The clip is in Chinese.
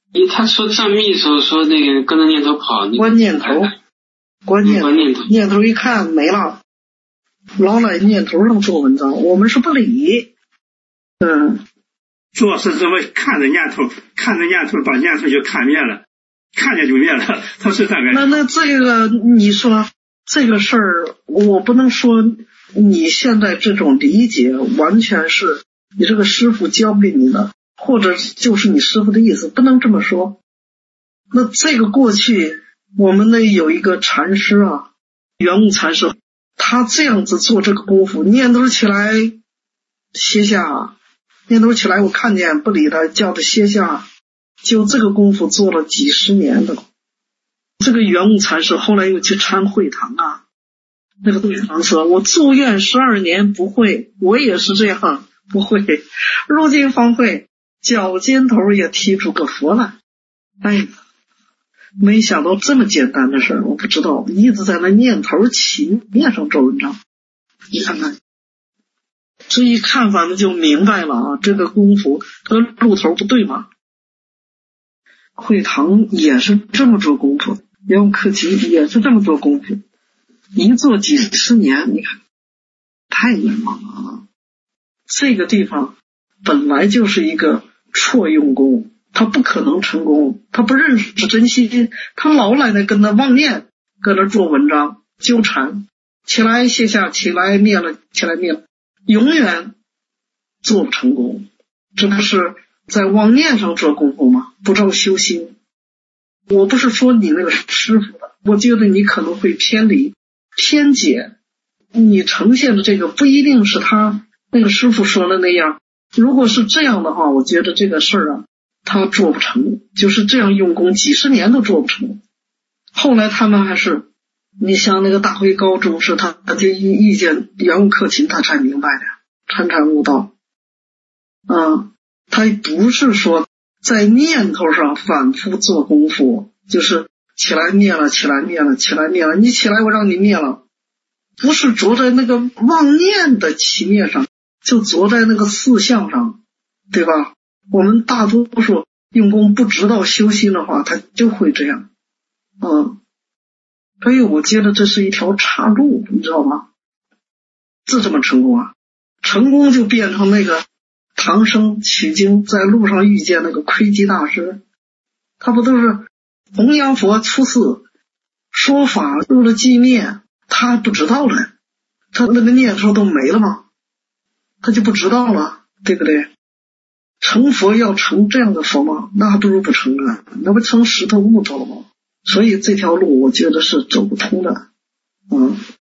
他说藏密的时候说那个跟着念头跑， 关念头，念头一看没了，老赖念头上做文章，我们是不理。 做是这么看着念头把念头就看灭了，看见就灭了，他是这个。 那这个你说这个事儿，我不能说你现在这种理解完全是你这个师傅教给你的，或者就是你师傅的意思，不能这么说。那这个过去我们那有一个禅师啊，圆悟禅师，他这样子做这个功夫，念头起来歇下，念头起来我看见不理他，叫他歇下，就这个功夫做了几十年的。这个圆悟禅师后来又去参会堂啊，那个会堂说我住院12年不会，我也是这样不会，如今方会，脚尖头也踢出个佛来。哎，没想到这么简单的事儿，我不知道，一直在那念头起念上做文章。你看看，这一看反正就明白了啊，这个功夫这个路头不对嘛。会堂也是这么做功夫，圆悟克勤也是这么做功夫，一做几十年，你看太冤枉了啊！这个地方本来就是一个错用功，他不可能成功，他不认识真心，他老来的跟他妄念，跟他做文章纠缠，起来卸下，起来灭了，起来灭了，永远做不成功。这不是在妄念上做功夫吗？不知道修心。我不是说你那个师傅的，我觉得你可能会偏离偏解，你呈现的这个不一定是他那个师傅说的那样。如果是这样的话，我觉得这个事儿啊，他做不成，就是这样用功几十年都做不成。后来他们还是，你像那个大会高中是他就遇见圆悟克勤，他才明白的参禅悟道。他不是说在念头上反复做功夫，就是起来灭了，起来灭了，起来灭了，你起来我让你灭了，不是着在那个妄念的起灭上，就着在那个四相上，对吧？我们大多数用功不知道修心的话，他就会这样。所以我觉得这是一条岔路，你知道吗？这么成功啊？成功就变成那个唐僧取经在路上遇见那个窥基大师，他不都是弘扬佛出世说法入了寂灭，他不知道了，他那个念头都没了吗？他就不知道了，对不对？成佛要成这样的佛吗？那还不如不成啊，那不成石头木头吗？所以这条路我觉得是走不通的。